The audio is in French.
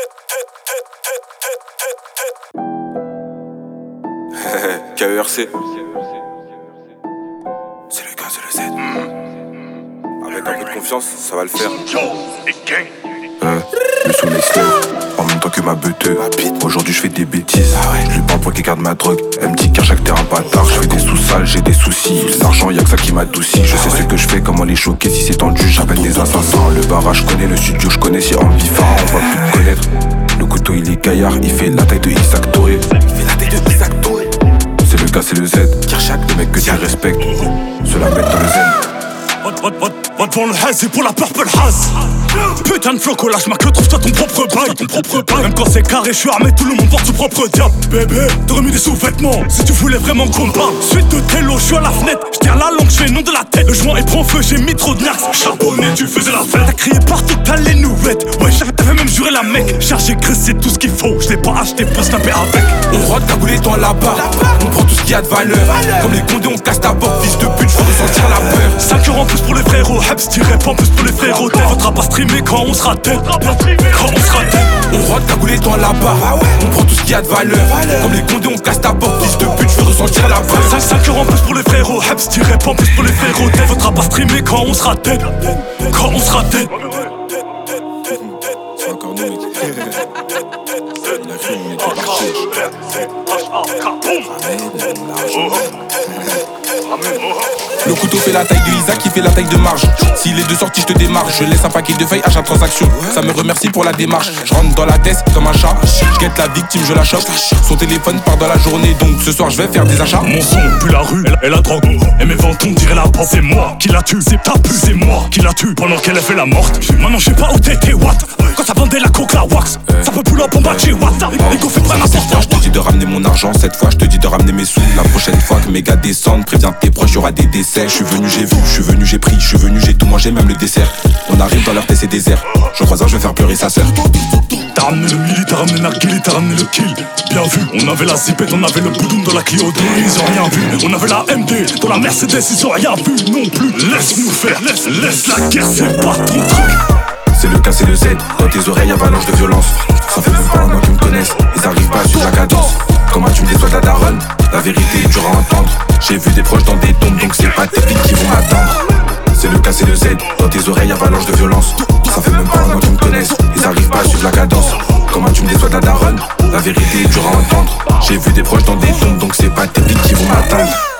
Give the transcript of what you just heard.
KERC. C'est le K, c'est le Z. Avec un peu de confiance, ça va le faire. Le soleil se lève, en même temps que ma beuteuse. Aujourd'hui je fais des bêtises, je lui parle pour qu'il garde ma drogue. Elle me dit car chaque terrain bâtard, je fais des sous-sales, j'ai des soucis. L'argent y'a que ça qui m'adoucit, je sais ce que je fais, comment les choquer. Si c'est tendu, j'appelle des assassins. Le barrage je connais, le studio je connais, si ambifa, on va plus te connaître. Le couteau il est gaillard, il fait la taille de Isaac Touré. C'est le K, c'est le Z, le mec que tu respectes, ceux-là mettent dans le zen. Va devant le haze et pour la purple haze. Putain de floco, lâche ma queue, trouve-toi ton propre bail. Même quand c'est carré, je suis armé, tout le monde porte son propre diable. Bébé, t'aurais mis des sous-vêtements si tu voulais vraiment qu'on parle. Suite de télo, je suis à la fenêtre, je tiens la langue, je fais le nom de la tête. Le joint est prend feu, j'ai mis trop de nax. Charbonné, tu faisais la fête. T'as crié partout, t'as les nouvelles. Ouais, t'avais même juré la mec. Chargé gris, c'est tout ce qu'il faut. Je l'ai pas acheté pour snapper avec. On rote cagoulé dans la barre, on prend tout ce qu'il y a de valeur. Comme les condés, on casse ta porte, fils de pute, faut ressentir la peur. 5 € en plus pour les frérots, Hebs tiré pas en plus pour les frérots. Faudra pas streamer quand on sera dead. On rote cagoulé dans la barre, on prend tout ce qu'il y a de valeur. Comme les condés, on casse ta porte, fils de pute, je veux ressentir la peur. 5 € en plus pour les frérots, Hebs tiré pas en plus pour les frérots. Faudra pas streamer quand on sera dead. Quand on sera dead. C'est encore nous, il a Le couteau fait la taille de Isaac, qui fait la taille de Marge. S'il est de sortie, je te démarche. Je laisse un paquet de feuilles à chaque transaction. Ça me remercie pour la démarche. Je rentre dans la tête comme un chat. Je guette la victime, je la chope. Son téléphone part dans la journée, donc ce soir je vais faire des achats. Mon son pue la rue et la drogue. Et mes ventes on dirait la pop. C'est moi qui la tue, c'est ta pu, c'est moi qui la tue. Pendant qu'elle a fait la morte. Maintenant je sais pas où t'étais, what. Quand ça vendait la coke, la wax. Ça peut pull up en bas de chez what. Et qu'on fait pas n'importe quoi. Je te dis de ramener mon argent, cette fois je te dis de ramener mes sous. La prochaine fois que mes gars descendent, préviens tes proches, y'aura des décès. Je suis venu, j'ai vu, je suis venu, j'ai pris, je suis venu, j'ai tout mangé, même le dessert. On arrive dans leur tête, c'est désert. Je croise un, je vais faire pleurer sa sœur. T'as ramené le milli, t'as ramené Narguili, t'as ramené le kill. Bien vu, on avait la zipette, on avait le boudoum dans la Clio 2, ils ont rien vu. On avait la MD, dans la Mercedes, ils ont rien vu non plus. Laisse-nous faire, laisse la guerre, c'est pas ton truc. C'est le K, c'est le Z, dans tes oreilles avalanche de violence. Ça fait même pas un an qu'ils me connaissent, ils arrivent pas à suivre la cadence. Comment tu me déçois ta daronne, la vérité est dure à entendre. J'ai vu des proches dans des tombes, donc c'est pas tes filles qui vont m'attendre. C'est le K, c'est le Z, dans tes oreilles avalanche de violence. Ça fait même pas un an qu'ils me connaissent, ils arrivent pas à suivre la cadence. Comment tu me déçois ta daronne, la vérité est dure à entendre. J'ai vu des proches dans des tombes, donc c'est pas tes filles qui vont m'attendre.